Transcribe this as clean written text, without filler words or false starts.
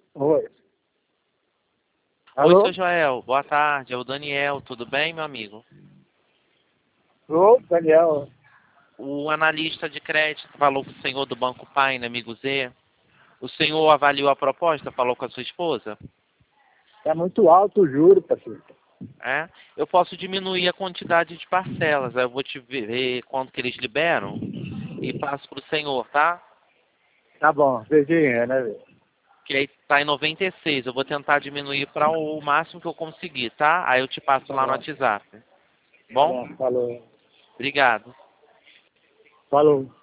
Oi. Oi, Alô? seu Joel. Boa tarde. É o Daniel. Tudo bem, meu amigo? Ô, Daniel. O analista de crédito falou com o senhor do Banco Paine, amigo Z. O senhor avaliou a proposta? Falou com a sua esposa? Tá muito alto o juro, parceiro. É? Eu posso diminuir a quantidade de parcelas. Aí eu vou te ver quanto que eles liberam e passo para o senhor, tá? Tá bom, beijinho, né, velho? Que aí tá em 96. Eu vou tentar diminuir para o máximo que eu conseguir, tá? Aí eu te passo Tá lá no bom, WhatsApp. tá Bom? bom. Falou. Obrigado. Falou.